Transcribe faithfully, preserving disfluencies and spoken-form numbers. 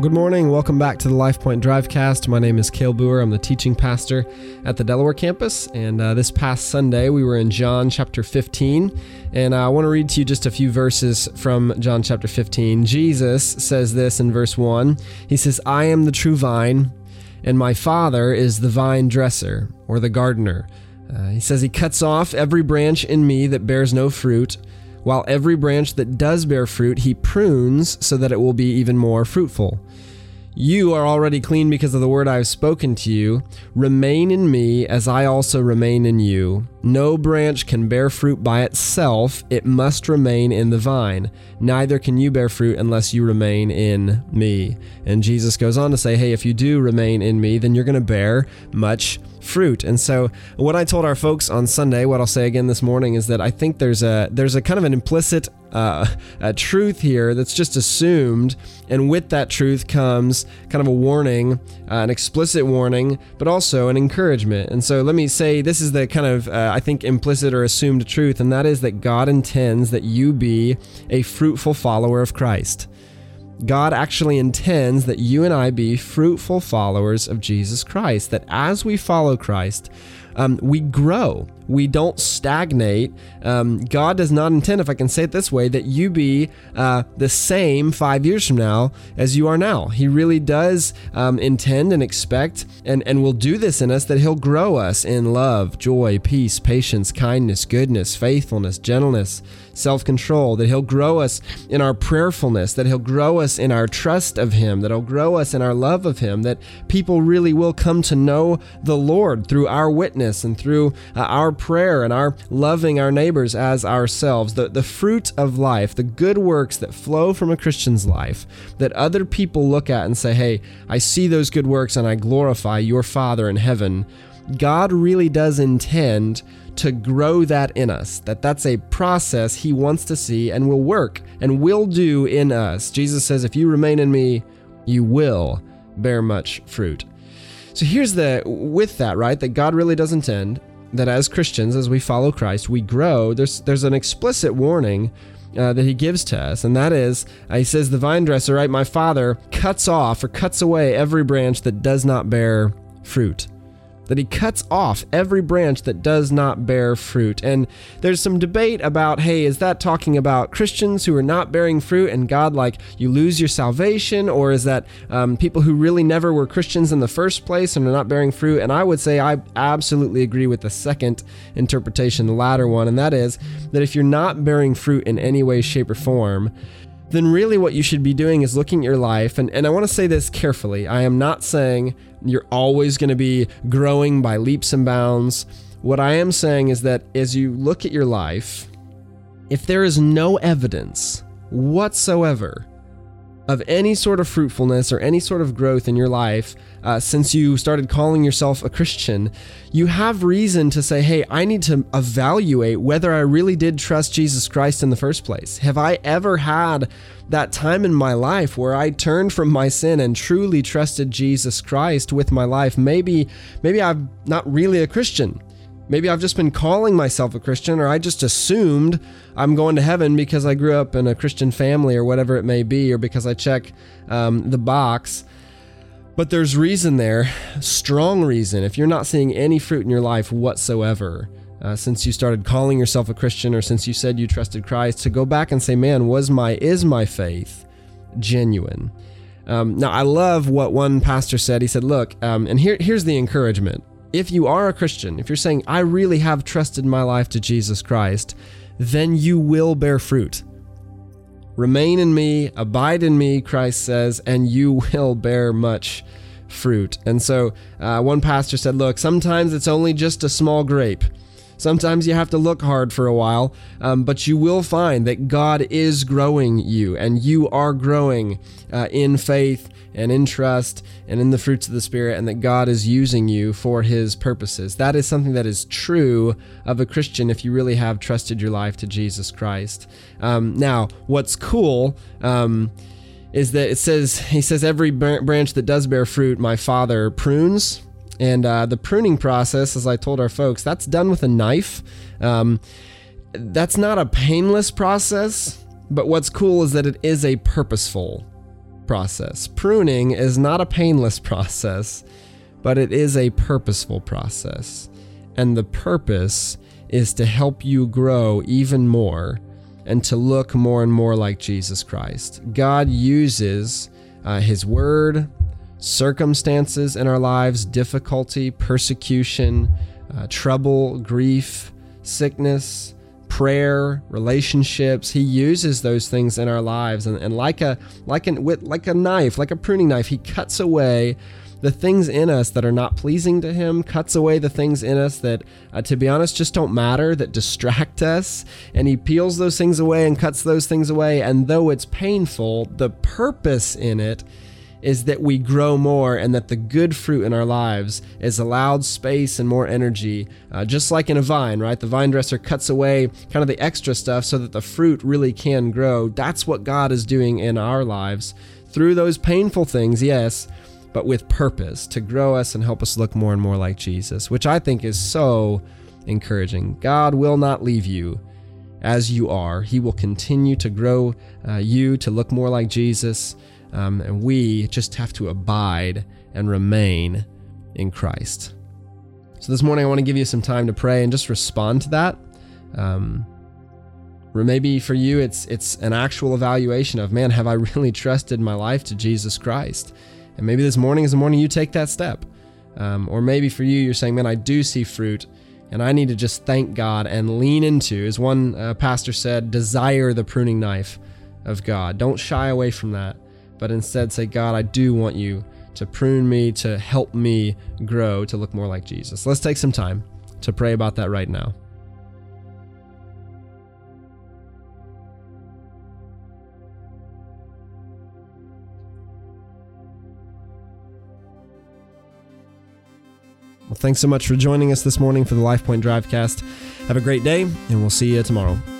Well, good morning. Welcome back to the LifePoint Drivecast. My name is Cale Boer. I'm the teaching pastor at the Delaware campus. And uh, this past Sunday, we were in John chapter fifteen. And uh, I want to read to you just a few verses from John chapter fifteen. Jesus says this in verse one. He says, "I am the true vine, and my Father is the vine dresser," or the gardener. Uh, he says he cuts off every branch in me that bears no fruit, while every branch that does bear fruit, he prunes so that it will be even more fruitful. You are already clean because of the word I have spoken to you. Remain in me as I also remain in you. No branch can bear fruit by itself. It must remain in the vine. Neither can you bear fruit unless you remain in me. And Jesus goes on to say, hey, if you do remain in me, then you're going to bear much fruit. And so what I told our folks on Sunday, what I'll say again this morning, is that I think there's a there's a kind of an implicit uh, a truth here that's just assumed, and with that truth comes kind of a warning, uh, an explicit warning, but also an encouragement. And so let me say this is the kind of uh, I think implicit or assumed truth, and that is that God intends that you be a fruitful follower of Christ. God actually intends that you and I be fruitful followers of Jesus Christ, that as we follow Christ, um, we grow. We don't stagnate. Um, God does not intend, if I can say it this way, that you be uh, the same five years from now as you are now. He really does um, intend and expect, and, and will do this in us, that He'll grow us in love, joy, peace, patience, kindness, goodness, faithfulness, gentleness, self-control, that He'll grow us in our prayerfulness, that He'll grow us in our trust of Him, that He'll grow us in our love of Him, that people really will come to know the Lord through our witness and through uh, our prayer and our loving our neighbors as ourselves. The, the fruit of life, the good works that flow from a Christian's life, that other people look at and say, hey, I see those good works and I glorify your Father in heaven. God really does intend to grow that in us, that that's a process He wants to see and will work and will do in us. Jesus says, if you remain in me, you will bear much fruit. So here's the, with that, right, that God really does intend that as Christians, as we follow Christ, we grow. There's there's an explicit warning uh, that He gives to us, and that is, uh, He says, the vine dresser, right, my Father cuts off or cuts away every branch that does not bear fruit. That He cuts off every branch that does not bear fruit. And there's some debate about, hey, is that talking about Christians who are not bearing fruit and God, like, you lose your salvation? Or is that um, people who really never were Christians in the first place and are not bearing fruit? And I would say I absolutely agree with the second interpretation, the latter one, and that is that if you're not bearing fruit in any way, shape, or form, then really what you should be doing is looking at your life, and, and I want to say this carefully. I am not saying you're always going to be growing by leaps and bounds. What I am saying is that as you look at your life, if there is no evidence whatsoever of any sort of fruitfulness or any sort of growth in your life uh, since you started calling yourself a Christian, you have reason to say, hey, I need to evaluate whether I really did trust Jesus Christ in the first place. Have I ever had that time in my life where I turned from my sin and truly trusted Jesus Christ with my life? Maybe, maybe I'm not really a Christian. Maybe I've just been calling myself a Christian, or I just assumed I'm going to heaven because I grew up in a Christian family or whatever it may be, or because I check um, the box. But there's reason there, strong reason, if you're not seeing any fruit in your life whatsoever, uh, since you started calling yourself a Christian or since you said you trusted Christ, to go back and say, man, was my is my faith genuine? Um, now, I love what one pastor said. He said, look, um, and here, here's the encouragement. If you are a Christian, if you're saying, I really have trusted my life to Jesus Christ, then you will bear fruit. Remain in me, abide in me, Christ says, and you will bear much fruit. And so uh, one pastor said, look, sometimes it's only just a small grape. Sometimes you have to look hard for a while, um, but you will find that God is growing you, and you are growing uh, in faith and in trust and in the fruits of the Spirit, and that God is using you for His purposes. That is something that is true of a Christian if you really have trusted your life to Jesus Christ. Um, now, what's cool um, is that it says, He says, every branch that does bear fruit, my Father prunes. And uh, the pruning process, as I told our folks, that's done with a knife. Um, that's not a painless process, but what's cool is that it is a purposeful process. Pruning is not a painless process, but it is a purposeful process. And the purpose is to help you grow even more and to look more and more like Jesus Christ. God uses uh, His Word, circumstances in our lives, difficulty, persecution, uh, trouble, grief, sickness, prayer, relationships. He uses those things in our lives, and, and like a like an with like a knife, like a pruning knife, He cuts away the things in us that are not pleasing to Him, cuts away the things in us that, uh, to be honest, just don't matter, that distract us, and He peels those things away and cuts those things away. And though it's painful, the purpose in it is that we grow more and that the good fruit in our lives is allowed space and more energy, uh, just like in a vine, right? The vine dresser cuts away kind of the extra stuff so that the fruit really can grow. That's what God is doing in our lives through those painful things, yes, but with purpose to grow us and help us look more and more like Jesus, which I think is so encouraging. God will not leave you as you are. He will continue to grow uh, you to look more like Jesus. Um, and we just have to abide and remain in Christ. So this morning I want to give you some time to pray and just respond to that. Um, or maybe for you it's it's an actual evaluation of, man, have I really trusted my life to Jesus Christ? And maybe this morning is the morning you take that step. Um, or maybe for you, you're saying, man, I do see fruit, and I need to just thank God and lean into, as one uh, pastor said, desire the pruning knife of God. Don't shy away from that, but instead say, God, I do want you to prune me, to help me grow, to look more like Jesus. Let's take some time to pray about that right now. Well, thanks so much for joining us this morning for the LifePoint Drivecast. Have a great day, and we'll see you tomorrow.